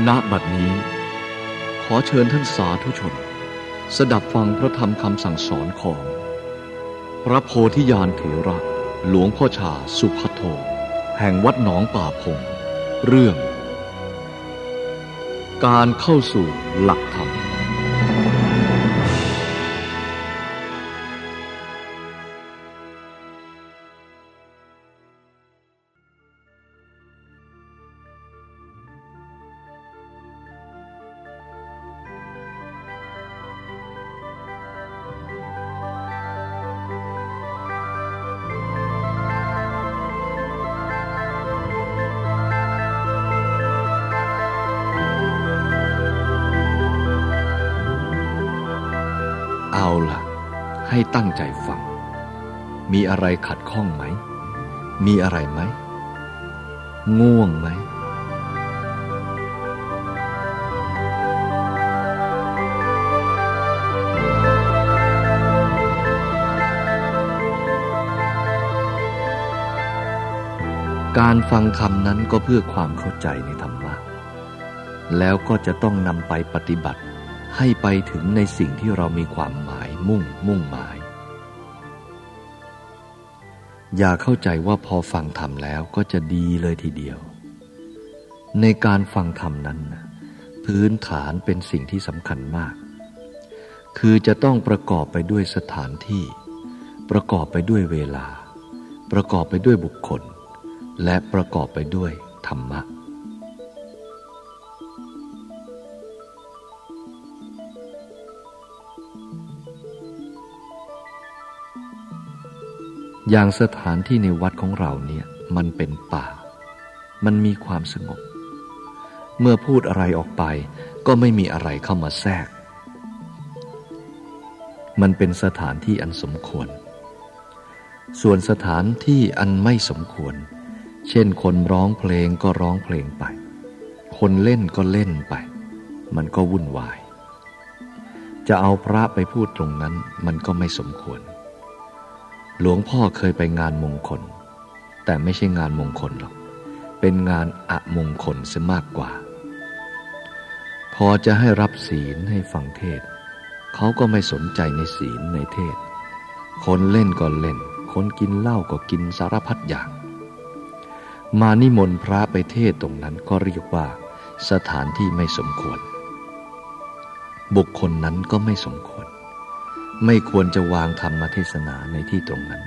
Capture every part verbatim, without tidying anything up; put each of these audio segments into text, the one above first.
ณบัดนี้ขอเชิญท่านสาธุชนสดับฟังพระธรรมคำสั่งสอนของพระโพธิญาณเถระหลวงพ่อชาสุภัทโทแห่งวัดหนองป่าพงเรื่องการเข้าสู่หลักธรรมเอาล่ะให้ตั้งใจฟังมีอะไรขัดข้องไหมมีอะไรไหมง่วงไหมการฟังธรรมนั้นก็เพื่อความเข้าใจในธรรมะแล้วก็จะต้องนำไปปฏิบัติให้ไปถึงในสิ่งที่เรามีความหมายมุ่งมุ่งหมายอย่าเข้าใจว่าพอฟังธรรมแล้วก็จะดีเลยทีเดียวในการฟังธรรมนั้นพื้นฐานเป็นสิ่งที่สำคัญมากคือจะต้องประกอบไปด้วยสถานที่ประกอบไปด้วยเวลาประกอบไปด้วยบุคคลและประกอบไปด้วยธรรมะอย่างสถานที่ในวัดของเราเนี่ยมันเป็นป่ามันมีความสงบเมื่อพูดอะไรออกไปก็ไม่มีอะไรเข้ามาแทรกมันเป็นสถานที่อันสมควรส่วนสถานที่อันไม่สมควรเช่นคนร้องเพลงก็ร้องเพลงไปคนเล่นก็เล่นไปมันก็วุ่นวายจะเอาพระไปพูดตรงนั้นมันก็ไม่สมควรหลวงพ่อเคยไปงานมงคลแต่ไม่ใช่งานมงคลหรอกเป็นงานอมงคลซะมากกว่าพอจะให้รับศีลให้ฟังเทศเขาก็ไม่สนใจในศีลในเทศคนเล่นก็เล่นคนกินเหล้าก็กินสารพัดอย่างมานิมนต์พระไปเทศตรงนั้นก็เรียกว่าสถานที่ไม่สมควรบุคคลนั้นก็ไม่สมควรไม่ควรจะวางธรรมเทศนาในที่ตรงนั้น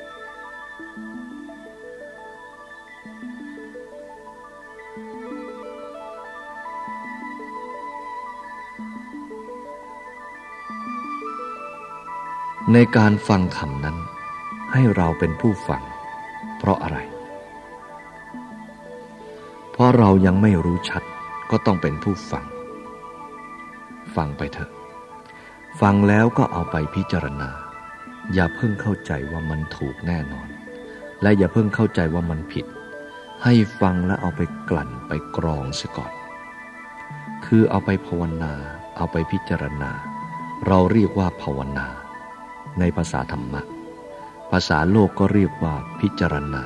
ในการฟังธรรมนั้นให้เราเป็นผู้ฟังเพราะอะไรเพราะเรายังไม่รู้ชัดก็ต้องเป็นผู้ฟังฟังไปเถอะฟังแล้วก็เอาไปพิจารณาอย่าเพิ่งเข้าใจว่ามันถูกแน่นอนและอย่าเพิ่งเข้าใจว่ามันผิดให้ฟังแล้วเอาไปกลั่นไปกรองเสียก่อนคือเอาไปภาวนาเอาไปพิจารณาเราเรียกว่าภาวนาในภาษาธรรมะภาษาโลกก็เรียกว่าพิจารณา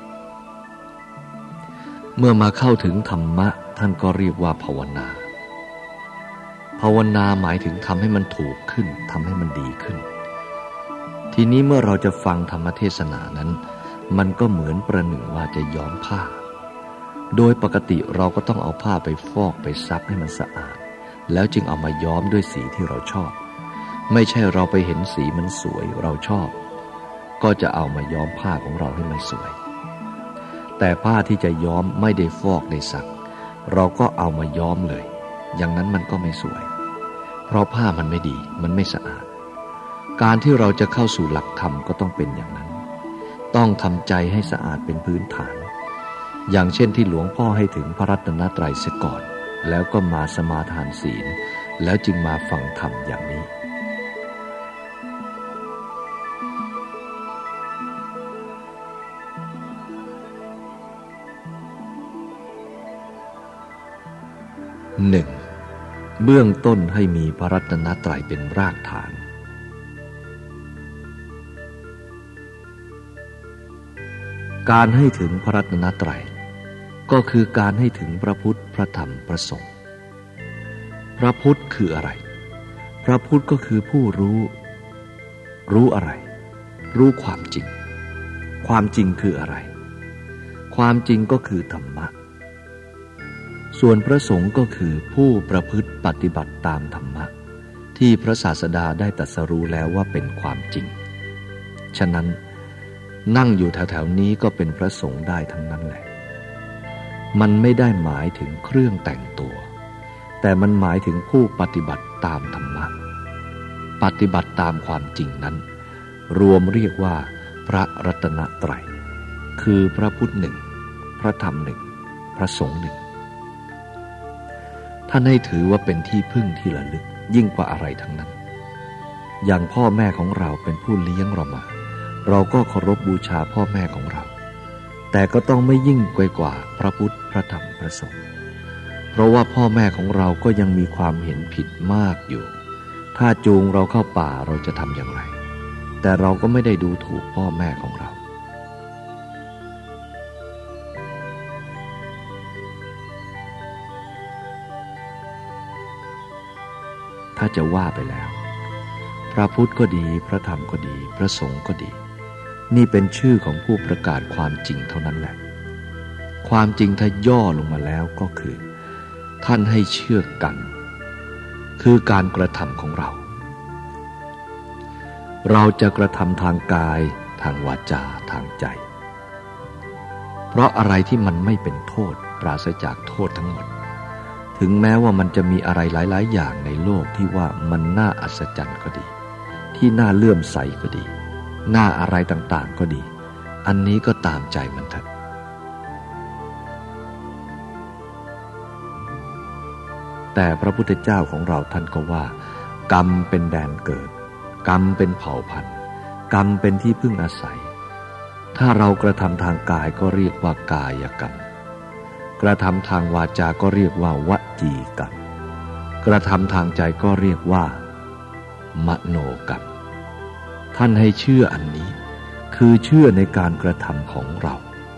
เมื่อมาเข้าถึงธรรมะท่านก็เรียกว่าภาวนาภาวนาหมายถึงทำให้มันถูกขึ้นทำให้มันดีขึ้นทีนี้เมื่อเราจะฟังธรรมเทศนานั้นมันก็เหมือนประหนึ่งว่าจะย้อมผ้าโดยปกติเราก็ต้องเอาผ้าไปฟอกไปซักให้มันสะอาดแล้วจึงเอามาย้อมด้วยสีที่เราชอบไม่ใช่เราไปเห็นสีมันสวยเราชอบก็จะเอามาย้อมผ้าของเราให้มันสวยแต่ผ้าที่จะย้อมไม่ได้ฟอกได้ซักเราก็เอามาย้อมเลยอย่างนั้นมันก็ไม่สวยเพราะผ้ามันไม่ดีมันไม่สะอาดการที่เราจะเข้าสู่หลักธรรมก็ต้องเป็นอย่างนั้นต้องทำใจให้สะอาดเป็นพื้นฐานอย่างเช่นที่หลวงพ่อให้ถึงพระรัตนตรัยเสียก่อนแล้วก็มาสมาทานศีลแล้วจึงมาฟังธรรมอย่างนี้หนึ่งเบื้องต้นให้มีพระรัตนตรัยเป็นรากฐาน การให้ถึงพระรัตนตรัยก็คือการให้ถึงพระพุทธพระธรรมพระสงฆ์พระพุทธคืออะไรพระพุทธก็คือผู้รู้รู้อะไรรู้ความจริงความจริงคืออะไรความจริงก็คือธรรมะส่วนพระสงฆ์ก็คือผู้ประพฤติปฏิบัติตามธรรมะที่พระศาสดาได้ตรัสรู้แล้วว่าเป็นความจริงฉะนั้นนั่งอยู่แถวๆนี้ก็เป็นพระสงฆ์ได้ทั้งนั้นแหละมันไม่ได้หมายถึงเครื่องแต่งตัวแต่มันหมายถึงผู้ปฏิบัติตามธรรมะปฏิบัติตามความจริงนั้นรวมเรียกว่าพระรัตนตรัยคือพระพุทธหนึ่งพระธรรมหนึ่งพระสงฆ์หนึ่งท่านให้ถือว่าเป็นที่พึ่งที่ระลึกยิ่งกว่าอะไรทั้งนั้นอย่างพ่อแม่ของเราเป็นผู้เลี้ยงเรามาเราก็เคารพบูชาพ่อแม่ของเราแต่ก็ต้องไม่ยิ่งไปกว่าพระพุทธพระธรรมพระสงฆ์เพราะว่าพ่อแม่ของเราก็ยังมีความเห็นผิดมากอยู่ถ้าจูงเราเข้าป่าเราจะทำอย่างไรแต่เราก็ไม่ได้ดูถูกพ่อแม่ของเราถ้าจะว่าไปแล้วพระพุทธก็ดีพระธรรมก็ดีพระสงฆ์ก็ดีนี่เป็นชื่อของผู้ประกาศความจริงเท่านั้นแหละความจริงถ้าย่อลงมาแล้วก็คือท่านให้เชื่อกันคือการกระทำของเราเราจะกระทำทางกายทางวาจาทางใจเพราะอะไรที่มันไม่เป็นโทษปราศจากโทษทั้งหมดถึงแม้ว่ามันจะมีอะไรหลายๆอย่างในโลกที่ว่ามันน่าอัศจรรย์ก็ดีที่น่าเลื่อมใสก็ดีน่าอะไรต่างๆก็ดีอันนี้ก็ตามใจมันเถอะแต่พระพุทธเจ้าของเราท่านก็ว่ากรรมเป็นแดนเกิดกรรมเป็นเผ่าพันธุ์กรรมเป็นที่พึ่งอาศัยถ้าเรากระทำทางกายก็เรียกว่ากายกรรมกระทำทางวาจาก็เรียกว่าวจีกรรมกระทำทางใจก็เรียกว่ามโนกรรมท่านให้เชื่ออันนี้คือเชื่อในการกระทำของเรา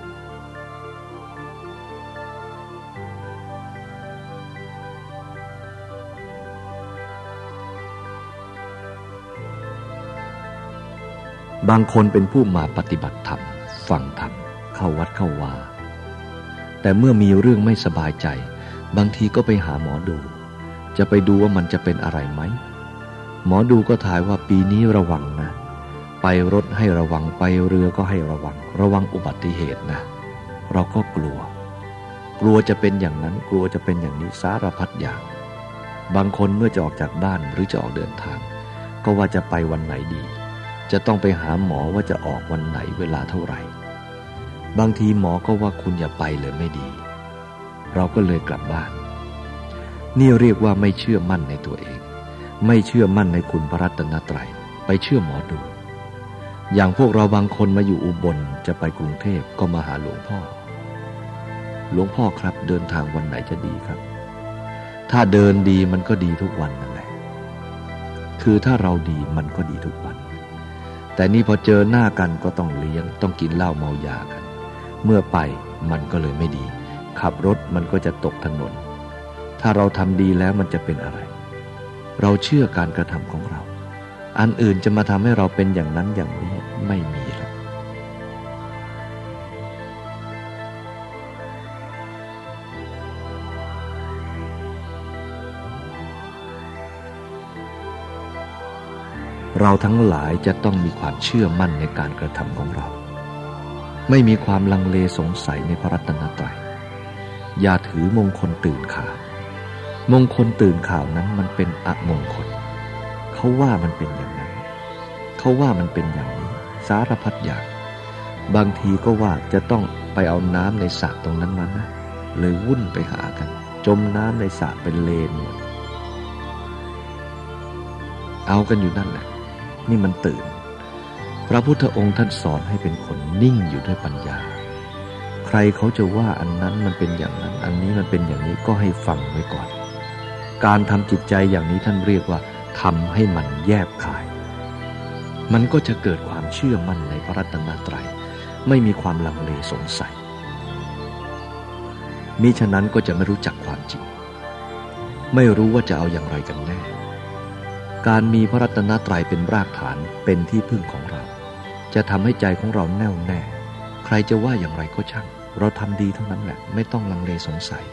บางคนเป็นผู้มาปฏิบัติธรรมฟังธรรมเข้าวัดเข้าวาแต่เมื่อมีเรื่องไม่สบายใจบางทีก็ไปหาหมอดูจะไปดูว่ามันจะเป็นอะไรไหมหมอดูก็ทายว่าปีนี้ระวังนะไปรถให้ระวังไปเรือก็ให้ระวังระวังอุบัติเหตุนะเราก็กลัวกลัวจะเป็นอย่างนั้นกลัวจะเป็นอย่างนี้สารพัดอย่างบางคนเมื่อจะออกจากบ้านหรือจะออกเดินทางก็ว่าจะไปวันไหนดีจะต้องไปหาหมอว่าจะออกวันไหนเวลาเท่าไหร่บางทีหมอก็ว่าคุณอย่าไปเลยไม่ดีเราก็เลยกลับบ้านนี่เรียกว่าไม่เชื่อมั่นในตัวเองไม่เชื่อมั่นในคุณพระรัตนตรัยไปเชื่อหมอดูอย่างพวกเราบางคนมาอยู่อุบลจะไปกรุงเทพก็มาหาหลวงพ่อหลวงพ่อครับเดินทางวันไหนจะดีครับถ้าเดินดีมันก็ดีทุกวันนั่นแหละคือถ้าเราดีมันก็ดีทุกวันแต่นี่พอเจอหน้ากันก็ต้องเลี้ยงต้องกินเหล้าเมายากันเมื่อไปมันก็เลยไม่ดีขับรถมันก็จะตกถนนถ้าเราทำดีแล้วมันจะเป็นอะไรเราเชื่อการกระทำของเราอันอื่นจะมาทำให้เราเป็นอย่างนั้นอย่างนี้ไม่มีหรอกเราทั้งหลายจะต้องมีความเชื่อมั่นในการกระทำของเราไม่มีความลังเลสงสัยในพระรัตนตรัยอย่าถือมงคลตื่นข่าวมงคลตื่นข่าวนั้นมันเป็นอมงคลเขาว่ามันเป็นอย่างนั้นเขาว่ามันเป็นอย่างนี้สารพัดอย่างบางทีก็ว่าจะต้องไปเอาน้ำในสระตรงนั้นมานะเลยวุ่นไปหากันจมน้ำในสระเป็นเลนหมดเอากันอยู่นั่นแหละนี่มันตื่นพระพุทธองค์ท่านสอนให้เป็นคนนิ่งอยู่ด้วยปัญญาใครเขาจะว่าอันนั้นมันเป็นอย่างนั้นอันนี้มันเป็นอย่างนี้ก็ให้ฟังไว้ก่อนการทำจิตใจอย่างนี้ท่านเรียกว่าทำให้มันแยบคายมันก็จะเกิดความเชื่อมั่นในพระรัตนตรัยไม่มีความลังเลสงสัยมิฉะนั้นก็จะไม่รู้จักความจริงไม่รู้ว่าจะเอาอย่างไรกันแน่การมีพระรัตนตรัยเป็นรากฐานเป็นที่พึ่งของเราจะทำให้ใจของเราแน่วแน่ใครจะว่าอย่างไรก็ช่างเราทำดีเท่านั้นแหละไม่ต้องลังเลสงสัย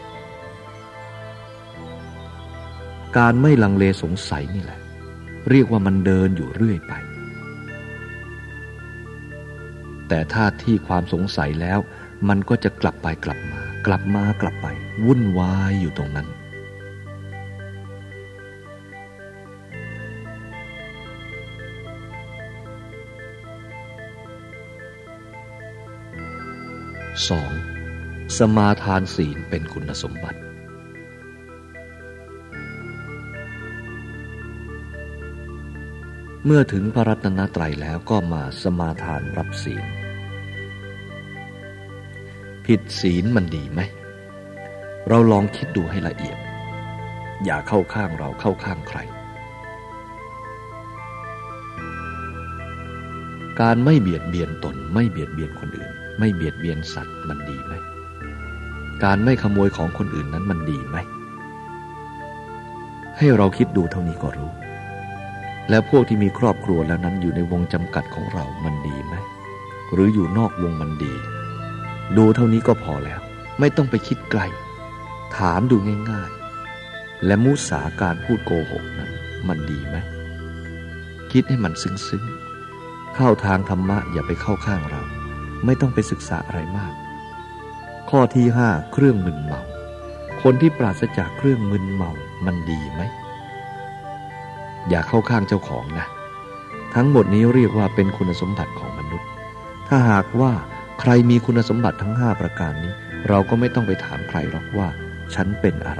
การไม่ลังเลสงสัยนี่แหละเรียกว่ามันเดินอยู่เรื่อยไปแต่ถ้าที่ความสงสัยแล้วมันก็จะกลับไปกลับมากลับมากลับไปวุ่นวายอยู่ตรงนั้นสองสมาทานศีลเป็นคุณสมบัติเมื่อถึงพระรัตนตรัยแล้วก็มาสมาทานรับศีลผิดศีลมันดีไหมเราลองคิดดูให้ละเอียดอย่าเข้าข้างเราเข้าข้างใครการไม่เบียดเบียนตนไม่เบียดเบียนคนอื่นไม่เบียดเบียนสัตว์มันดีไหมการไม่ขโมยของคนอื่นนั้นมันดีไหมให้เราคิดดูเท่านี้ก็รู้แล้วพวกที่มีครอบครัวแล้วนั้นอยู่ในวงจำกัดของเรามันดีไหมหรืออยู่นอกวงมันดีดูเท่านี้ก็พอแล้วไม่ต้องไปคิดไกลถามดูง่ายๆและมุสาการพูดโกหกนั้นมันดีไหมคิดให้มันซึ้งๆเข้าทางธรรมะอย่าไปเข้าข้างเราไม่ต้องไปศึกษาอะไรมากข้อที่ห้าเครื่องมึนเมาคนที่ปราศจากเครื่องมึนเมามันดีไหมอย่าเข้าข้างเจ้าของนะทั้งหมดนี้เรียกว่าเป็นคุณสมบัติของมนุษย์ถ้าหากว่าใครมีคุณสมบัติทั้งห้าประการนี้เราก็ไม่ต้องไปถามใครหรอกว่าฉันเป็นอะไร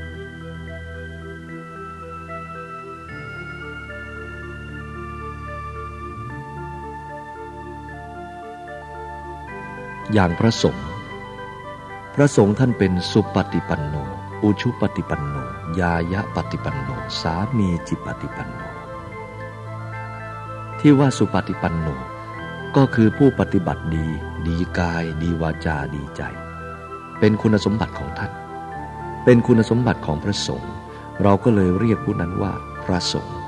อย่างพระสงฆ์พระสงฆ์ท่านเป็นสุปฏิปันโนอุชุปฏิปันโนยายะปฏิปันโนสามีจิปฏิปันโนที่ว่าสุปฏิปันโนก็คือผู้ปฏิบัติดีดีกายดีวาจาดีใจเป็นคุณสมบัติของท่านเป็นคุณสมบัติของพระสงฆ์เราก็เลยเรียกผู้นั้นว่าพระสงฆ์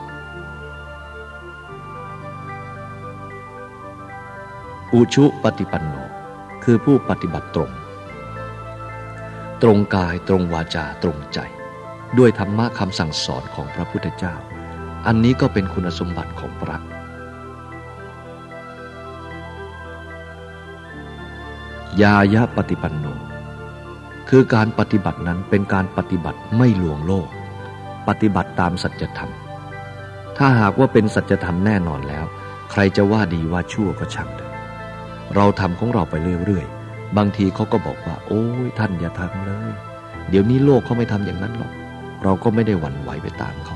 อุชุปฏิปันโนคือผู้ปฏิบัติตรงตรงกายตรงวาจาตรงใจด้วยธรรมะคำสั่งสอนของพระพุทธเจ้าอันนี้ก็เป็นคุณสมบัติของพระยายะปฏิปันโนคือการปฏิบัตินั้นเป็นการปฏิบัติไม่ลวงโลกปฏิบัติตามสัจธรรมถ้าหากว่าเป็นสัจธรรมแน่นอนแล้วใครจะว่าดีว่าชั่วก็ช่างเถอะเราทำของเราไปเรื่อยๆบางทีเขาก็บอกว่าโอ้ยท่านอย่าทำเลยเดี๋ยวนี้โลกเขาไม่ทำอย่างนั้นหรอกเราก็ไม่ได้หวั่นไหวไปตามเขา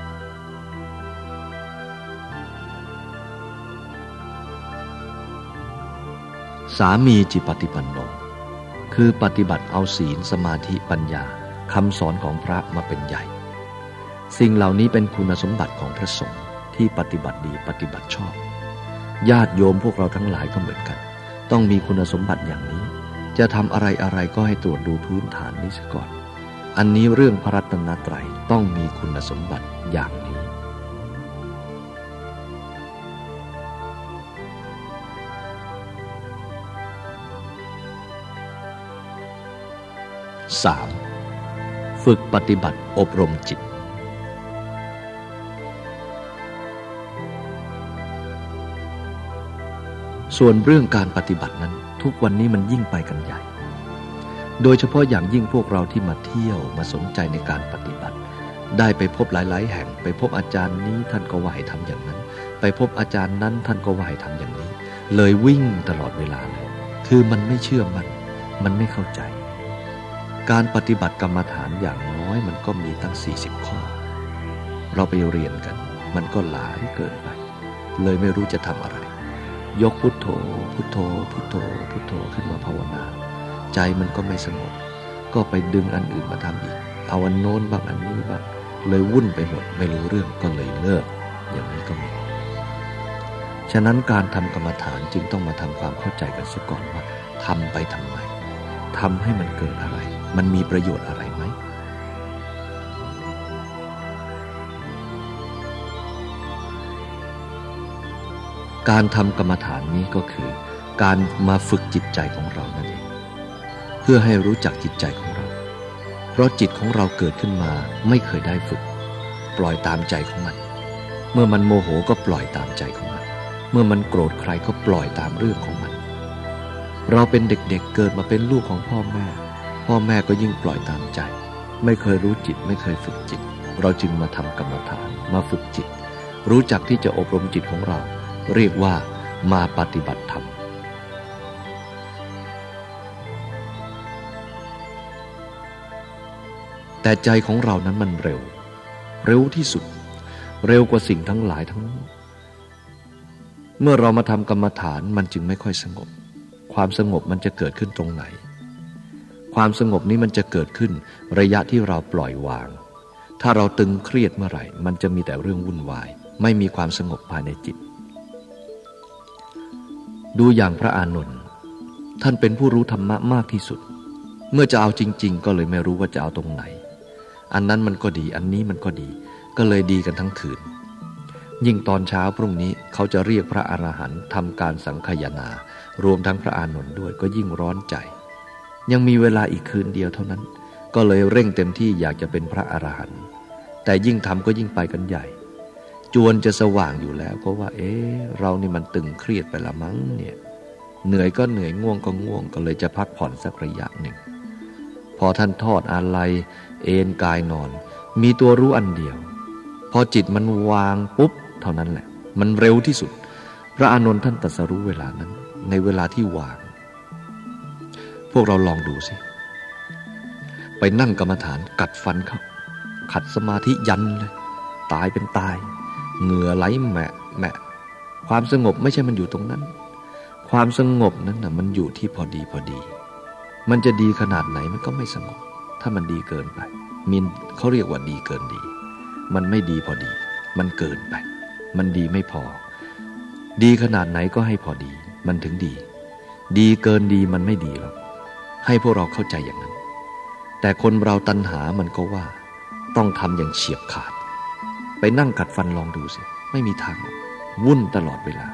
สามีจิปฏิปันโนคือปฏิบัติเอาศีลสมาธิปัญญาคำสอนของพระมาเป็นใหญ่สิ่งเหล่านี้เป็นคุณสมบัติของพระสงฆ์ที่ปฏิบัติดีปฏิบัติชอบญาติโยมพวกเราทั้งหลายก็เหมือนกันต้องมีคุณสมบัติอย่างนี้จะทำอะไรอะไรก็ให้ตรวจดูพื้นฐานนี้ซะก่อนอันนี้เรื่องพระรัตนตรัยต้องมีคุณสมบัติอย่างนี้สามฝึกปฏิบัติอบรมจิตส่วนเรื่องการปฏิบัตินั้นทุกวันนี้มันยิ่งไปกันใหญ่โดยเฉพาะอย่างยิ่งพวกเราที่มาเที่ยวมาสนใจในการปฏิบัติได้ไปพบหลายๆแห่งไปพบอาจารย์นี้ท่านก็ว่าให้ทำอย่างนั้นไปพบอาจารย์นั้นท่านก็ว่าให้ทำอย่างนี้เลยวิ่งตลอดเวลาเลยคือมันไม่เชื่อมันมันไม่เข้าใจการปฏิบัติกรรมฐานอย่างน้อยมันก็มีตั้งสี่สิบข้อเราไปเรียนกันมันก็หลายเกินไปเลยไม่รู้จะทำอะไรยกพุทโธพุทโธพุทโธพุทโธขึ้นมาภาวนาใจมันก็ไม่สงบก็ไปดึงอันอื่นมาทำอีกเอาอันโน้นบ้างอันนี้บ้างเลยวุ่นไปหมดไม่รู้เรื่องก็เลยเลิกอย่างนี้ก็มีฉะนั้นการทำกรรมฐานจึงต้องมาทำความเข้าใจกันเสียก่อนว่าทำไปทำไมทำให้มันเกิดอะไรมันมีประโยชน์อะไรไหมการทำกรรมฐานนี้ก็คือการมาฝึกจิตใจของเรานั่นเองเพื่อให้รู้จักจิตใจของเราเพราะจิตของเราเกิดขึ้นมาไม่เคยได้ฝึกปล่อยตามใจของมันเมื่อมันโมโหก็ปล่อยตามใจของมันเมื่อมันโกรธใครก็ปล่อยตามเรื่องของมันเราเป็นเด็กๆ เ, เกิดมาเป็นลูกของพ่อแม่พ่อแม่ก็ยิ่งปล่อยตามใจไม่เคยรู้จิตไม่เคยฝึกจิตเราจึงมาทำกรรมฐานมาฝึกจิตรู้จักที่จะอบรมจิตของเราเรียกว่ามาปฏิบัติธรรมแต่ใจของเรานั้นมันเร็วเร็วที่สุดเร็วกว่าสิ่งทั้งหลายทั้งนั้นเมื่อเรามาทำกรรมฐานมันจึงไม่ค่อยสงบความสงบมันจะเกิดขึ้นตรงไหนความสงบนี้มันจะเกิดขึ้นระยะที่เราปล่อยวางถ้าเราตึงเครียดเมื่อไหร่มันจะมีแต่เรื่องวุ่นวายไม่มีความสงบภายในจิตดูอย่างพระอานนท์ท่านเป็นผู้รู้ธรรมะมากที่สุดเมื่อจะเอาจริงๆก็เลยไม่รู้ว่าจะเอาตรงไหนอันนั้นมันก็ดีอันนี้มันก็ดีก็เลยดีกันทั้งคืนยิ่งตอนเช้าพรุ่งนี้เขาจะเรียกพระอรหันต์ทำการสังคายนารวมทั้งพระอานนท์ด้วยก็ยิ่งร้อนใจยังมีเวลาอีกคืนเดียวเท่านั้นก็เลยเร่งเต็มที่อยากจะเป็นพระอรหันต์แต่ยิ่งทำก็ยิ่งไปกันใหญ่จวนจะสว่างอยู่แล้วเพราะว่าเอ๊ะเรานี่มันตึงเครียดไปละมั้งเนี่ยเหนื่อยก็เหนื่อยง่วงก็ง่วงก็เลยจะพักผ่อนสักระยะหนึ่งพอท่านทอดอาลัยเอนกายนอนมีตัวรู้อันเดียวพอจิตมันวางปุ๊บเท่านั้นแหละมันเร็วที่สุดพระอานนท์ท่านตรัสรู้เวลานั้นในเวลาที่วางพวกเราลองดูสิไปนั่งกรรมฐานกัดฟันเข้าขัดสมาธิยันเลยตายเป็นตายเหงื่อไหลแหมะแหมะความสงบไม่ใช่มันอยู่ตรงนั้นความสงบนั้นน่ะมันอยู่ที่พอดีพอดีมันจะดีขนาดไหนมันก็ไม่สงบถ้ามันดีเกินไปมินเขาเรียกว่าดีเกินดีมันไม่ดีพอดีมันเกินไปมันดีไม่พอดีขนาดไหนก็ให้พอดีมันถึงดีดีเกินดีมันไม่ดีหรอกให้พวกเราเข้าใจอย่างนั้นแต่คนเราตัณหามันก็ว่าต้องทำอย่างเฉียบขาดไปนั่งกัดฟันลองดูสิไม่มีทางวุ่นตลอดเวลา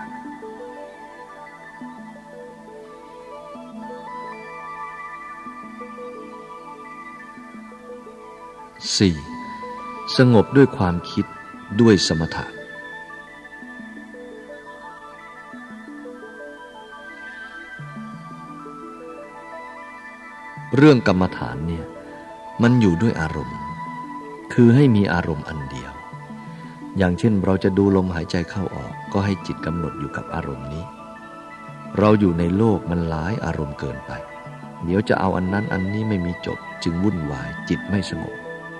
สี่สงบด้วยความคิดด้วยสมถะเรื่องกรรมฐานเนี่ยมันอยู่ด้วยอารมณ์คือให้มีอารมณ์อันเดียวอย่างเช่นเราจะดูลมหายใจเข้าออกก็ให้จิตกำหนดอยู่กับอารมณ์นี้เราอยู่ในโลกมันหลายอารมณ์เกินไปเดี๋ยวจะเอาอันนั้นอันนี้ไม่มีจบจึงวุ่นวายจิตไม่สงบ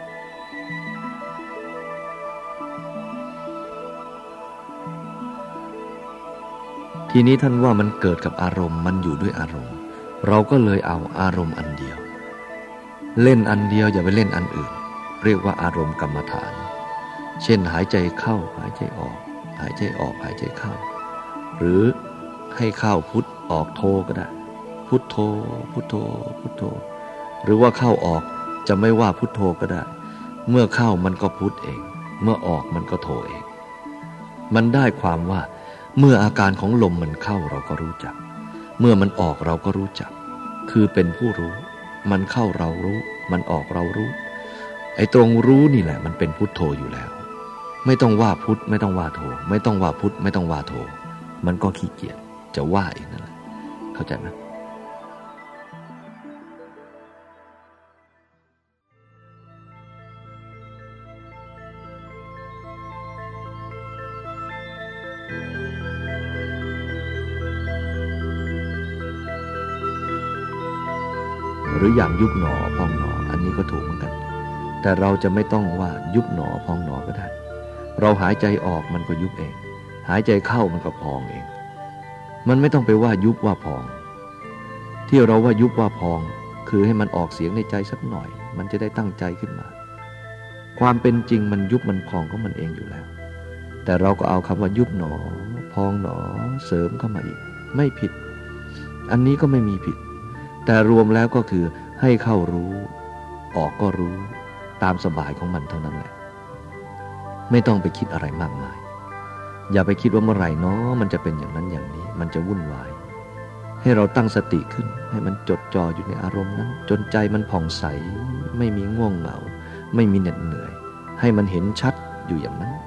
ทีนี้ท่านว่ามันเกิดกับอารมณ์มันอยู่ด้วยอารมณ์เราก็เลยเอาอารมณ์อันเดียวเล่นอันเดียวอย่าไปเล่นอันอื่นเรียกว่าอารมณ์กรรมฐานเช่นหายใจเข้าหายใจออกหายใจออกหายใจเข้าหรือให้เข้าพุทออกโทก็ได้พุทโธพุทโธพุทโธหรือว่าเข้าออกจะไม่ว่าพุทโธก็ได้เมื่อเข้ามันก็พุทเองเมื่อออกมันก็โธเองมันได้ความว่าเมื่ออาการของลมมันเข้าเราก็รู้จักเมื่อมันออกเราก็รู้จักคือเป็นผู้รู้มันเข้าเรารู้มันออกเรารู้ไอ้ตรงรู้นี่แหละมันเป็นพุทโธอยู่แล้วไม่ต้องว่าพุทไม่ต้องว่าโธไม่ต้องว่าพุทไม่ต้องว่าโธมันก็ขี้เกียจจะว่าเองนั่นแหละเข้าใจไหมหรืออย่างยุบหนอพองหนออันนี้ก็ถูกเหมือนกันแต่เราจะไม่ต้องว่ายุบหนอพองหนอก็ได้เราหายใจออกมันก็ยุบเองหายใจเข้ามันก็พองเองมันไม่ต้องไปว่ายุบว่าพองที่เราว่ายุบว่าพองคือให้มันออกเสียงในใจสักหน่อยมันจะได้ตั้งใจขึ้นมาความเป็นจริงมันยุบมันพองของมันเองอยู่แล้วแต่เราก็เอาคำว่ายุบหนอพองหนอเสริมเข้ามาอีกไม่ผิดอันนี้ก็ไม่มีผิดแต่รวมแล้วก็คือให้เข้ารู้ออกก็รู้ตามสบายของมันเท่านั้นแหละไม่ต้องไปคิดอะไรมากมายอย่าไปคิดว่าเมื่อไหร่เนาะมันจะเป็นอย่างนั้นอย่างนี้มันจะวุ่นวายให้เราตั้งสติขึ้นให้มันจดจ่ออยู่ในอารมณ์นั้นจนใจมันผ่องใสไม่มีง่วงเหงาไม่มีเหน็ดเหนื่อยให้มันเห็นชัดอยู่อย่างนั้น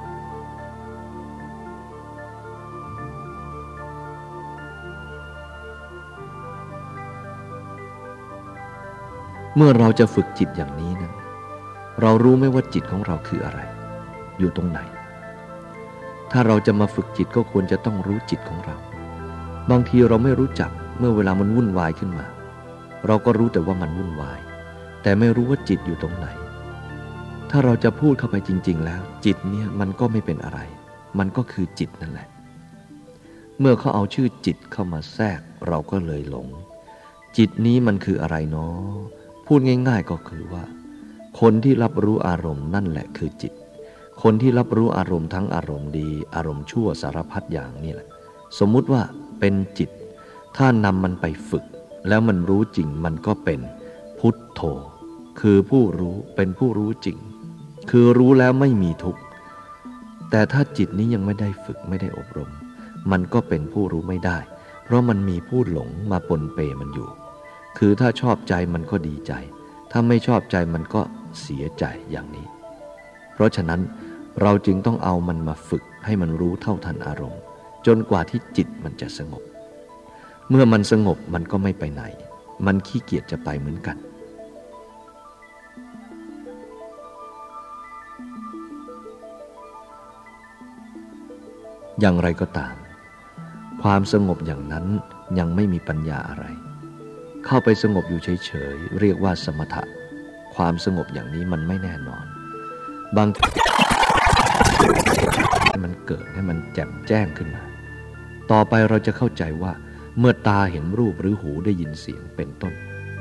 เมื่อเราจะฝึกจิตอย่างนี้นั้นเรารู้ไหมว่าจิตของเราคืออะไรอยู่ตรงไหนถ้าเราจะมาฝึกจิตก็ควรจะต้องรู้จิตของเราบางทีเราไม่รู้จักเมื่อเวลามันวุ่นวายขึ้นมาเราก็รู้แต่ว่ามันวุ่นวายแต่ไม่รู้ว่าจิตอยู่ตรงไหนถ้าเราจะพูดเข้าไปจริงๆแล้วจิตเนี่ยมันก็ไม่เป็นอะไรมันก็คือจิตนั่นแหละเมื่อเขาเอาชื่อจิตเข้ามาแทรกเราก็เลยหลงจิตนี้มันคืออะไรเนาะพูดง่ายๆก็คือว่าคนที่รับรู้อารมณ์นั่นแหละคือจิตคนที่รับรู้อารมณ์ทั้งอารมณ์ดีอารมณ์ชั่วสารพัดอย่างนี่แหละสมมุติว่าเป็นจิตถ้านำมันไปฝึกแล้วมันรู้จริงมันก็เป็นพุทโธคือผู้รู้เป็นผู้รู้จริงคือรู้แล้วไม่มีทุกข์แต่ถ้าจิตนี้ยังไม่ได้ฝึกไม่ได้อบรมมันก็เป็นผู้รู้ไม่ได้เพราะมันมีผู้หลงมาปนเปมันอยู่คือถ้าชอบใจมันก็ดีใจถ้าไม่ชอบใจมันก็เสียใจอย่างนี้เพราะฉะนั้นเราจึงต้องเอามันมาฝึกให้มันรู้เท่าทันอารมณ์จนกว่าที่จิตมันจะสงบเมื่อมันสงบมันก็ไม่ไปไหนมันขี้เกียจจะไปเหมือนกันอย่างไรก็ตามความสงบอย่างนั้นยังไม่มีปัญญาอะไรเข้าไปสงบอยู่เฉยๆเรียกว่าสมถะความสงบอย่างนี้มันไม่แน่นอนบางทีให้มันเกิดให้มันแจ่มแจ้งขึ้นมาต่อไปเราจะเข้าใจว่าเมื่อตาเห็นรูปหรือหูได้ยินเสียงเป็นต้น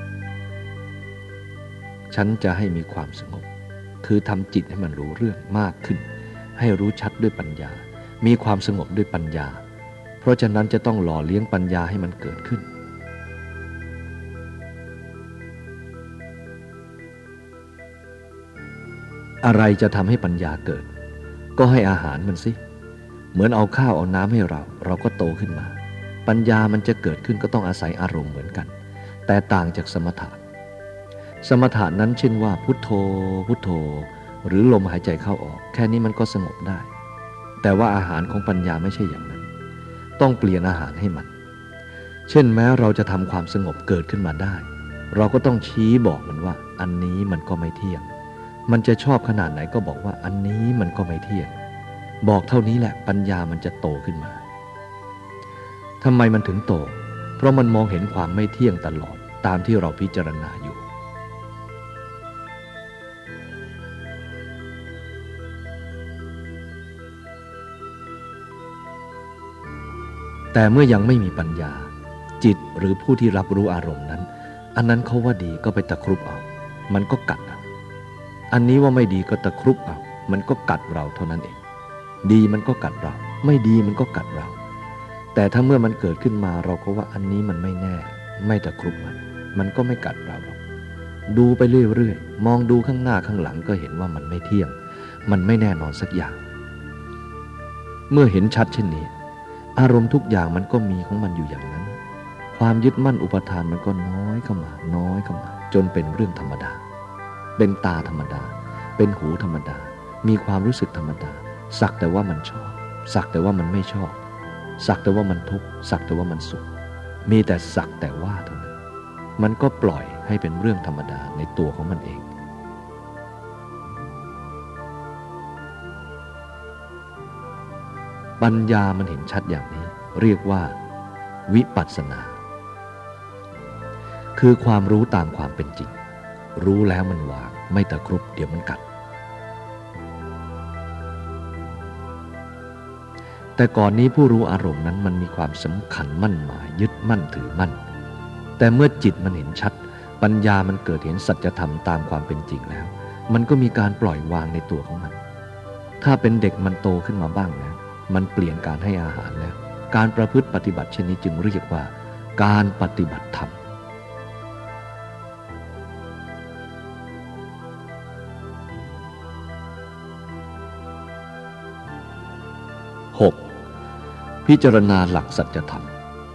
ฉันจะให้มีความสงบคือทำจิตให้มันรู้เรื่องมากขึ้นให้รู้ชัดด้วยปัญญามีความสงบด้วยปัญญาเพราะฉะนั้นจะต้องหล่อเลี้ยงปัญญาให้มันเกิดขึ้นอะไรจะทำให้ปัญญาเกิดก็ให้อาหารมันสิเหมือนเอาข้าวเอาน้ำให้เราเราก็โตขึ้นมาปัญญามันจะเกิดขึ้นก็ต้องอาศัยอารมณ์เหมือนกันแต่ต่างจากสมถะสมถะนั้นเช่นว่าพุทโธพุทโธหรือลมหายใจเข้าออกแค่นี้มันก็สงบได้แต่ว่าอาหารของปัญญาไม่ใช่อย่างนั้นต้องเปลี่ยนอาหารให้มันเช่นแม้เราจะทำความสงบเกิดขึ้นมาได้เราก็ต้องชี้บอกมันว่าอันนี้มันก็ไม่เที่ยงมันจะชอบขนาดไหนก็บอกว่าอันนี้มันก็ไม่เที่ยงบอกเท่านี้แหละปัญญามันจะโตขึ้นมาทำไมมันถึงโตเพราะมันมองเห็นความไม่เที่ยงตลอดตามที่เราพิจารณาอยู่แต่เมื่อยังไม่มีปัญญาจิตหรือผู้ที่รับรู้อารมณ์นั้นอันนั้นเขาว่าดีก็ไปตะครุบเอามันก็กัดเอาอันนี้ว่าไม่ดีก็ตะครุบเอามันก็กัดเราเท่านั้นเองดีมันก็กัดเราไม่ดีมันก็กัดเราแต่ถ้าเมื่อมันเกิดขึ้นมาเราก็ว่าอันนี้มันไม่แน่ไม่ตะครุบมันมันก็ไม่กัดเราหรอกดูไปเรื่อยๆมองดูข้างหน้าข้างหลังก็เห็นว่ามันไม่เที่ยงมันไม่แน่นอนสักอย่างเมื่อเห็นชัดเช่นนี้อารมณ์ทุกอย่างมันก็มีของมันอยู่อย่างนั้นความยึดมั่นอุปทานมันก็น้อยเข้ามาน้อยเข้ามาจนเป็นเรื่องธรรมดาเป็นตาธรรมดาเป็นหูธรรมดามีความรู้สึกธรรมดาสักแต่ว่ามันชอบสักแต่ว่ามันไม่ชอบสักแต่ว่ามันทุกข์สักแต่ว่ามันสุขมีแต่สักแต่ว่าเท่านั้นมันก็ปล่อยให้เป็นเรื่องธรรมดาในตัวของมันเองปัญญามันเห็นชัดอย่างนี้เรียกว่าวิปัสสนาคือความรู้ตามความเป็นจริงรู้แล้วมันวางไม่ตะครุบเดี๋ยวมันกัดแต่ก่อนนี้ผู้รู้อารมณ์นั้นมันมีความสำคัญมั่นหมายยึดมั่นถือมั่นแต่เมื่อจิตมันเห็นชัดปัญญามันเกิดเห็นสัจธรรมตามความเป็นจริงแล้วมันก็มีการปล่อยวางในตัวของมันถ้าเป็นเด็กมันโตขึ้นมาบ้างนะมันเปลี่ยนการให้อาหารแล้วการประพฤติปฏิบัติเช่นนี้จึงเรียกว่าการปฏิบัติธรรมหกพิจารณาหลักสัจธรรม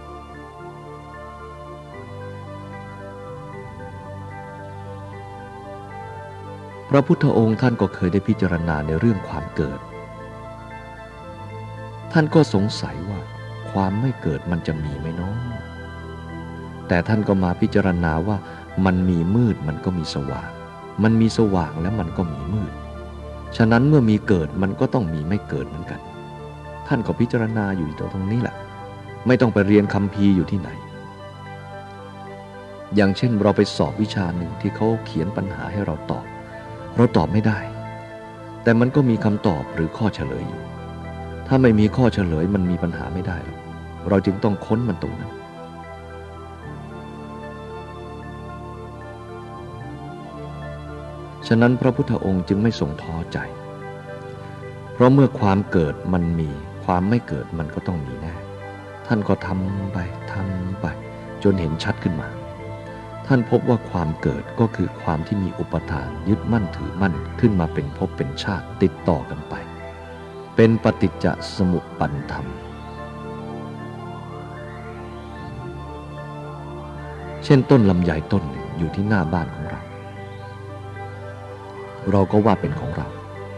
พระพุทธองค์ท่านก็เคยได้พิจารณาในเรื่องความเกิดท่านก็สงสัยว่าความไม่เกิดมันจะมีไหมเนาะแต่ท่านก็มาพิจารณาว่ามันมีมืดมันก็มีสว่างมันมีสว่างแล้วมันก็มีมืดฉะนั้นเมื่อมีเกิดมันก็ต้องมีไม่เกิดเหมือนกันท่านก็พิจารณาอยู่ตรงนี้แหละไม่ต้องไปเรียนคัมภีร์อยู่ที่ไหนอย่างเช่นเราไปสอบวิชาหนึ่งที่เขาเขียนปัญหาให้เราตอบเราตอบไม่ได้แต่มันก็มีคำตอบหรือข้อเฉลยอยู่ถ้าไม่มีข้อเฉลยมันมีปัญหาไม่ได้หรอกเราจึงต้องค้นมันตรงนั้นฉะนั้นพระพุทธองค์จึงไม่ทรงท้อใจเพราะเมื่อความเกิดมันมีความไม่เกิดมันก็ต้องมีแน่ท่านก็ทำไปทำไปจนเห็นชัดขึ้นมาท่านพบว่าความเกิดก็คือความที่มีอุปทานยึดมั่นถือมั่นขึ้นมาเป็นภพเป็นชาติติดต่อกันไปเป็นปฏิจจสมุปบาทธรรมเช่นต้นลำไยต้นหนึ่งอยู่ที่หน้าบ้านของเราเราก็ว่าเป็นของเรา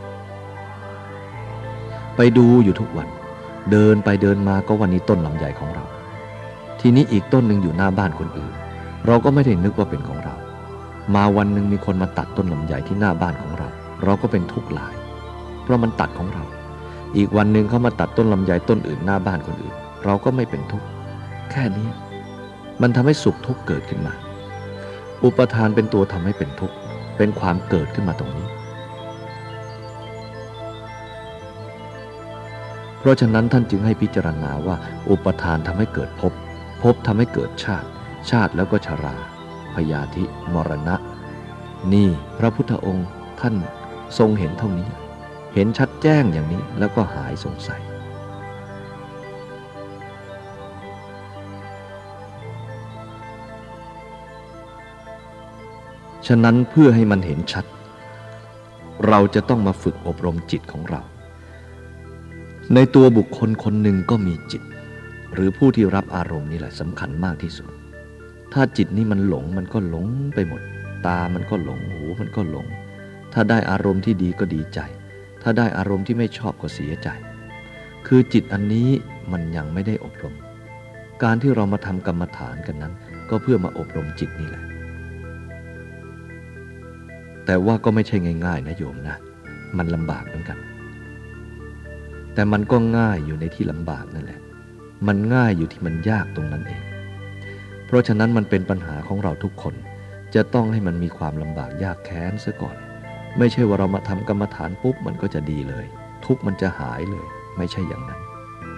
ไปดูอยู่ทุกวันเดินไปเดินมาก็วันนี้ต้นลำไยของเราทีนี้อีกต้นหนึ่งอยู่หน้าบ้านคนอื่นเราก็ไม่ได้นึกว่าเป็นของเรามาวันหนึ่งมีคนมาตัดต้นลำไยที่หน้าบ้านของเราเราก็เป็นทุกข์หลายเพราะมันตัดของเราอีกวันหนึ่งเขามาตัดต้นลำไยต้นอื่นหน้าบ้านคนอื่นเราก็ไม่เป็นทุกข์แค่นี้มันทำให้สุขทุกข์เกิดขึ้นมาอุปทานเป็นตัวทำให้เป็นทุกข์เป็นความเกิดขึ้นมาตรงนี้เพราะฉะนั้นท่านจึงให้พิจารณาว่าอุปทานทำให้เกิดภพภพทำให้เกิดชาติชาติแล้วก็ชราพยาธิมรณะนี่พระพุทธองค์ท่านทรงเห็นเท่านี้เห็นชัดแจ้งอย่างนี้แล้วก็หายสงสัยฉะนั้นเพื่อให้มันเห็นชัดเราจะต้องมาฝึกอบรมจิตของเราในตัวบุคคลคนหนึ่งก็มีจิตหรือผู้ที่รับอารมณ์นี่แหละสำคัญมากที่สุดถ้าจิตนี่มันหลงมันก็หลงไปหมดตามันก็หลงหูมันก็หลงถ้าได้อารมณ์ที่ดีก็ดีใจถ้าได้อารมณ์ที่ไม่ชอบก็เสียใจคือจิตอันนี้มันยังไม่ได้อบรมการที่เรามาทำกรรมฐานกันนั้นก็เพื่อมาอบรมจิตนี่แหละแต่ว่าก็ไม่ใช่ง่ายๆนะโยมนะมันลำบากเหมือนกันแต่มันก็ง่ายอยู่ในที่ลำบากนั่นแหละมันง่ายอยู่ที่มันยากตรงนั้นเองเพราะฉะนั้นมันเป็นปัญหาของเราทุกคนจะต้องให้มันมีความลำบากยากแค้นซะก่อนไม่ใช่ว่าเรามาทำกรรมฐานปุ๊บมันก็จะดีเลยทุกข์มันจะหายเลยไม่ใช่อย่างนั้น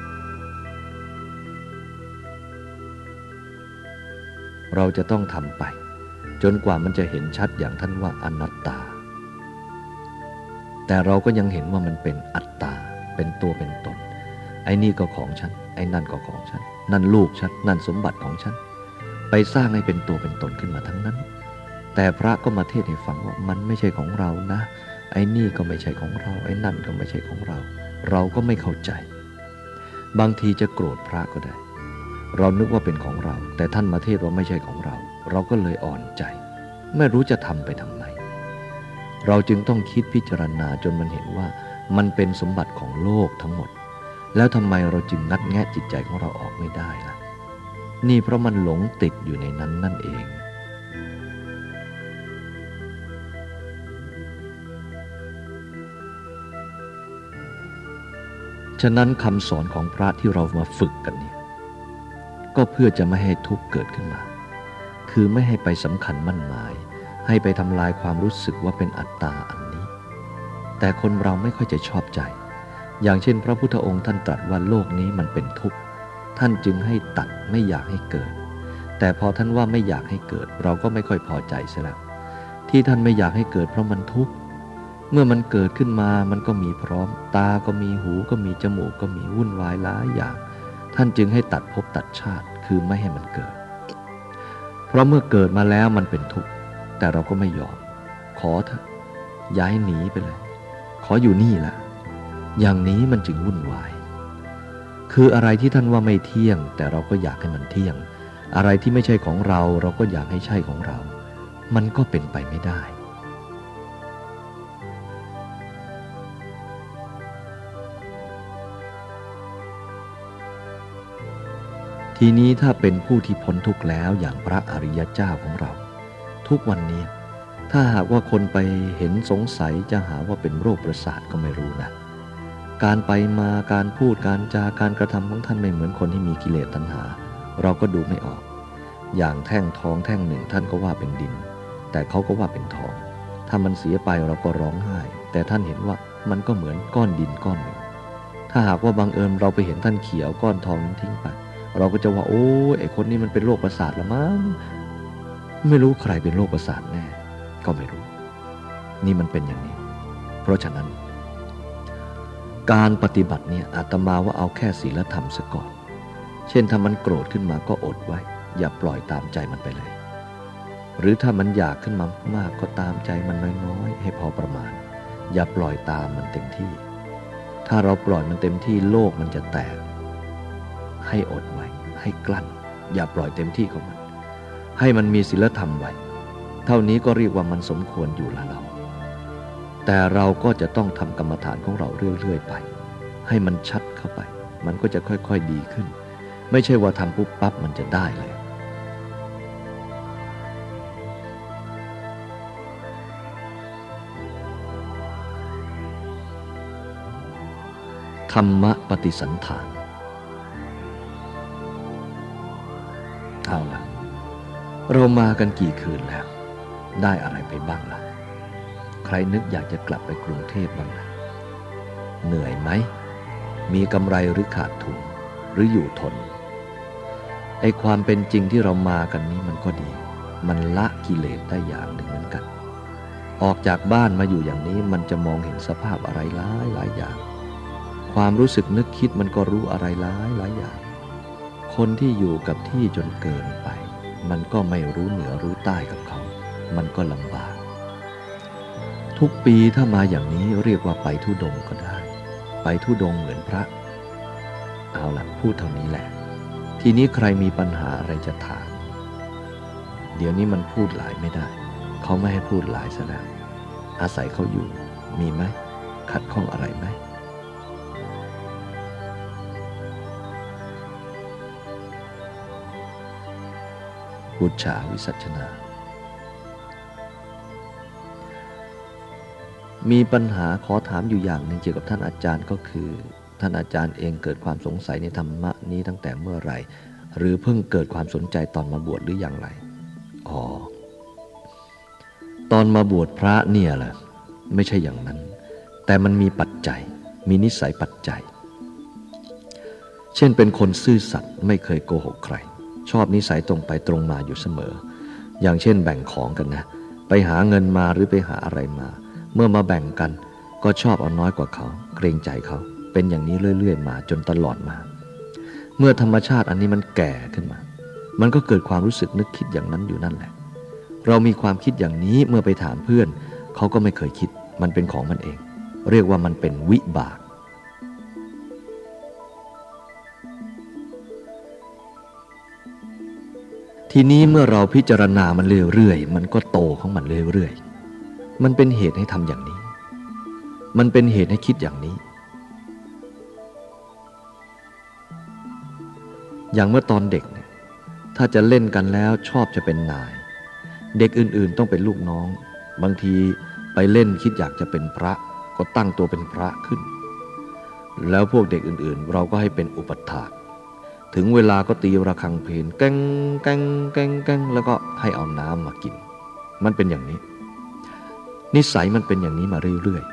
เราจะต้องทำไปจนกว่ามันจะเห็นชัดอย่างท่านว่าอนัตตาแต่เราก็ยังเห็นว่ามันเป็นอัตตาเป็นตัวเป็นตนไอ้นี่ก็ของฉันไอ้นั่นก็ของฉันนั่นลูกฉันนั่นสมบัติของฉันไปสร้างให้เป็นตัวเป็นตนขึ้นมาทั้งนั้นแต่พระก็มาเทศน์ให้ฟังว่ามันไม่ใช่ของเรานะไอ้นี่ก็ไม่ใช่ของเราไอ้นั่นก็ไม่ใช่ของเราเราก็ไม่เข้าใจบางทีจะโกรธพระก็ได้เรานึกว่าเป็นของเราแต่ท่านมาเทศน์ว่าไม่ใช่ของเราเราก็เลยอ่อนใจไม่รู้จะทำไปทำไมเราจึงต้องคิดพิจารณาจนมันเห็นว่ามันเป็นสมบัติของโลกทั้งหมดแล้วทำไมเราจึงงัดแงะจิตใจของเราออกไม่ได้ล่ะนี่เพราะมันหลงติดอยู่ในนั้นนั่นเองฉะนั้นคำสอนของพระที่เรามาฝึกกันเนี่ยก็เพื่อจะไม่ให้ทุกข์เกิดขึ้นมาคือไม่ให้ไปสำคัญมั่นหมายให้ไปทำลายความรู้สึกว่าเป็นอัตตาอันนี้แต่คนเราไม่ค่อยจะชอบใจอย่างเช่นพระพุทธองค์ท่านตรัสว่าโลกนี้มันเป็นทุกข์ท่านจึงให้ตัดไม่อยากให้เกิดแต่พอท่านว่าไม่อยากให้เกิดเราก็ไม่ค่อยพอใจเสียแล้วที่ท่านไม่อยากให้เกิดเพราะมันทุกข์เมื่อมันเกิดขึ้นมามันก็มีพร้อมตาก็มีหูก็มีจมูกก็มีวุ่นวายหลายอย่างท่านจึงให้ตัดภพตัดชาติคือไม่ให้มันเกิดเพราะเมื่อเกิดมาแล้วมันเป็นทุกข์แต่เราก็ไม่ยอมขอเถอะย้ายหนีไปเลยขออยู่นี่แหละอย่างนี้มันจึงวุ่นวายคืออะไรที่ท่านว่าไม่เที่ยงแต่เราก็อยากให้มันเที่ยงอะไรที่ไม่ใช่ของเราเราก็อยากให้ใช่ของเรามันก็เป็นไปไม่ได้ทีนี้ถ้าเป็นผู้ที่พ้นทุกข์แล้วอย่างพระอริยเจ้าของเราทุกวันนี้ถ้าหากว่าคนไปเห็นสงสัยจะหาว่าเป็นโรคประสาทก็ไม่รู้นะการไปมาการพูดการจาการกระทำของท่านไม่เหมือนคนที่มีกิเลสตัณหาเราก็ดูไม่ออกอย่างแท่งทองแท่งหนึ่งท่านก็ว่าเป็นดินแต่เขาก็ว่าเป็นทองถ้ามันเสียไปเราก็ร้องไห้แต่ท่านเห็นว่ามันก็เหมือนก้อนดินก้อนหนึ่งถ้าหากว่าบังเอิญเราไปเห็นท่านเขียวก้อนทองนั้นทิ้งไปเราก็จะว่าโอ้ยไอ้คนนี้มันเป็นโรคประสาทละมั้งไม่รู้ใครเป็นโรคประสาทแน่ก็ไม่รู้นี่มันเป็นอย่างนี้เพราะฉะนั้นการปฏิบัติเนี่ยอาตมาว่าเอาแค่ศีลธรรมซะก่อนเช่นถ้ามันโกรธขึ้นมาก็อดไว้อย่าปล่อยตามใจมันไปเลยหรือถ้ามันอยากขึ้นมามากก็ตามใจมันน้อยๆให้พอประมาณอย่าปล่อยตามมันเต็มที่ถ้าเราปล่อยมันเต็มที่โลกมันจะแตกให้อดไว้ให้กลั้นอย่าปล่อยเต็มที่ของมันให้มันมีศีลธรรมไว้เท่านี้ก็เรียกว่ามันสมควรอยู่ละเราแต่เราก็จะต้องทำกรรมฐานของเราเรื่อยๆไปให้มันชัดเข้าไปมันก็จะค่อยๆดีขึ้นไม่ใช่ว่าทำปุ๊บปั๊บมันจะได้เลยธรรมปฏิสันถานเอาล่ะเรามากันกี่คืนแล้วได้อะไรไปบ้างล่ะใครนึกอยากจะกลับไปกรุงเทพบ้างล่ะเหนื่อยไหมมีกำไรหรือขาดทุนหรืออยู่ทนไอ้ความเป็นจริงที่เรามากันนี้มันก็ดีมันละกิเลสได้อย่างหนึ่งเหมือนกันออกจากบ้านมาอยู่อย่างนี้มันจะมองเห็นสภาพอะไรหลายหลายอย่างความรู้สึกนึกคิดมันก็รู้อะไรหลายหลายอย่างคนที่อยู่กับที่จนเกินไปมันก็ไม่รู้เหนือรู้ใต้กับเขามันก็ลำบากทุกปีถ้ามาอย่างนี้เรียกว่าไปธุดงค์ก็ได้ไปธุดงค์เหมือนพระเอาล่ะพูดเท่านี้แหละทีนี้ใครมีปัญหาอะไรจะถามเดี๋ยวนี้มันพูดหลายไม่ได้เขาไม่ให้พูดหลายซะแล้วอาศัยเขาอยู่มีไหมขัดข้องอะไรไหมพุทธาวิสัชนามีปัญหาขอถามอยู่อย่างหนึ่งเกี่ยวกับท่านอาจารย์ก็คือท่านอาจารย์เองเกิดความสงสัยในธรรมะนี้ตั้งแต่เมื่อไหร่หรือเพิ่งเกิดความสนใจตอนมาบวชหรืออย่างไรอ๋อตอนมาบวชพระเนี่ยแหละไม่ใช่อย่างนั้นแต่มันมีปัจจัยมีนิสัยปัจจัยเช่นเป็นคนซื่อสัตย์ไม่เคยโกหกใครชอบนิสัยตรงไปตรงมาอยู่เสมออย่างเช่นแบ่งของกันนะไปหาเงินมาหรือไปหาอะไรมาเมื่อมาแบ่งกันก็ชอบเอาน้อยกว่าเขาเกรงใจเขาเป็นอย่างนี้เรื่อยๆมาจนตลอดมาเมื่อธรรมชาติอันนี้มันแก่ขึ้นมามันก็เกิดความรู้สึกนึกคิดอย่างนั้นอยู่นั่นแหละเรามีความคิดอย่างนี้เมื่อไปถามเพื่อนเขาก็ไม่เคยคิดมันเป็นของมันเองเรียกว่ามันเป็นวิบากทีนี้เมื่อเราพิจารณามันเรื่อยๆมันก็โตของมันเรื่อยๆมันเป็นเหตุให้ทำอย่างนี้มันเป็นเหตุให้คิดอย่างนี้อย่างเมื่อตอนเด็กเนี่ยถ้าจะเล่นกันแล้วชอบจะเป็นนายเด็กอื่นๆต้องเป็นลูกน้องบางทีไปเล่นคิดอยากจะเป็นพระก็ตั้งตัวเป็นพระขึ้นแล้วพวกเด็กอื่นๆเราก็ให้เป็นอุปถากถึงเวลาก็ตีระฆังเพลงแก้งแก้งแก้งแก้งแล้วก็ให้เอาน้ำมากินมันเป็นอย่างนี้นิสัยมันเป็นอย่างนี้มาเรื่อย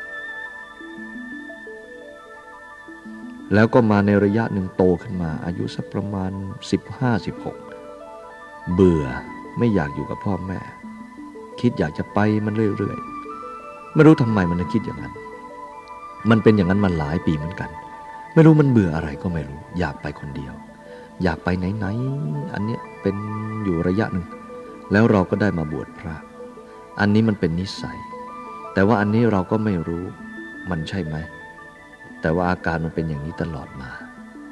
ๆแล้วก็มาในระยะหนึ่งโตขึ้นมาอายุสักประมาณสิบห้า สิบหกเบื่อไม่อยากอยู่กับพ่อแม่คิดอยากจะไปมันเรื่อยๆไม่รู้ทำไมมันถึงคิดอย่างนั้นมันเป็นอย่างนั้นมาหลายปีเหมือนกันไม่รู้มันเบื่ออะไรก็ไม่รู้อยากไปคนเดียวอยากไปไหนๆอันเนี้ยเป็นอยู่ระยะหนึ่งแล้วเราก็ได้มาบวชพระอันนี้มันเป็นนิสัยแต่ว่าอันนี้เราก็ไม่รู้มันใช่ไหมแต่ว่าอาการมันเป็นอย่างนี้ตลอดมา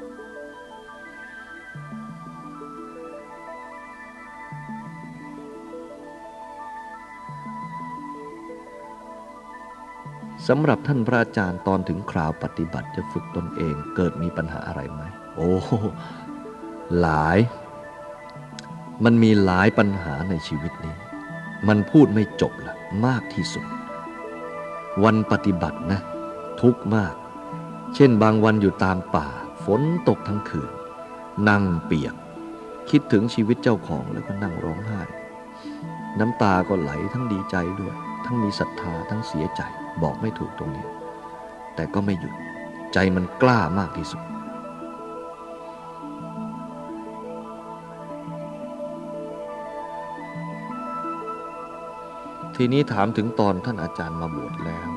สำหรับท่านพระอาจารย์ตอนถึงคราวปฏิบัติจะฝึกตนเองเกิดมีปัญหาอะไรไหมโอ้หลายมันมีหลายปัญหาในชีวิตนี้มันพูดไม่จบละมากที่สุดวันปฏิบัตินะทุกข์มากเช่นบางวันอยู่ตามป่าฝนตกทั้งคืนนั่งเปียกคิดถึงชีวิตเจ้าของแล้วก็นั่งร้องไห้น้ำตาก็ไหลทั้งดีใจด้วยทั้งมีศรัทธาทั้งเสียใจบอกไม่ถูกตรงนี้แต่ก็ไม่หยุดใจมันกล้ามากที่สุดทีนี้ถามถึงตอนท่านอาจารย์มาบวชแล้ว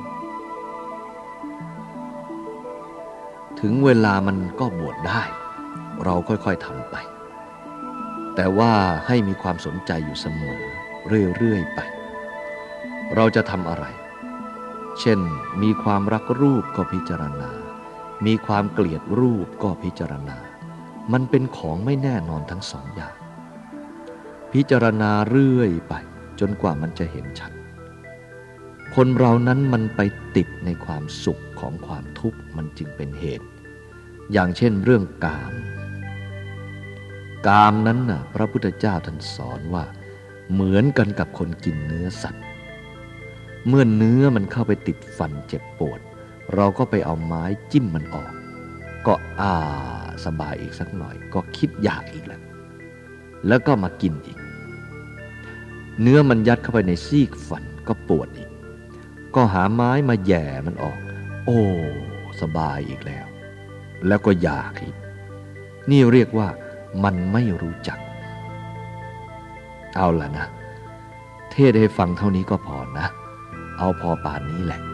ถึงเวลามันก็บวชได้เราค่อยๆทำไปแต่ว่าให้มีความสนใจอยู่เสมอเรื่อยๆไปเราจะทำอะไรเช่นมีความรักรูปก็พิจารณามีความเกลียดรูปก็พิจารณามันเป็นของไม่แน่นอนทั้งสองอย่างพิจารณาเรื่อยไปจนกว่ามันจะเห็นชัดคนเรานั้นมันไปติดในความสุขของความทุกข์มันจึงเป็นเหตุอย่างเช่นเรื่องกามกามนั้นน่ะพระพุทธเจ้าท่านสอนว่าเหมือนกันกับคนกินเนื้อสัตว์เมื่อเนื้อมันเข้าไปติดฟันเจ็บปวดเราก็ไปเอาไม้จิ้มมันออกก็อ่าสบายอีกสักหน่อยก็คิดอยากอีกแล้วแล้วก็มากินอีกเนื้อมันยัดเข้าไปในซีกฟันก็ปวดอีกก็หาไม้มาแย่มันออกโอ้สบายอีกแล้วแล้วก็อยากอีกนี่เรียกว่ามันไม่รู้จักเอาล่ะนะเทศให้ฟังเท่านี้ก็พอนะเอาพอป่านนี้แหละ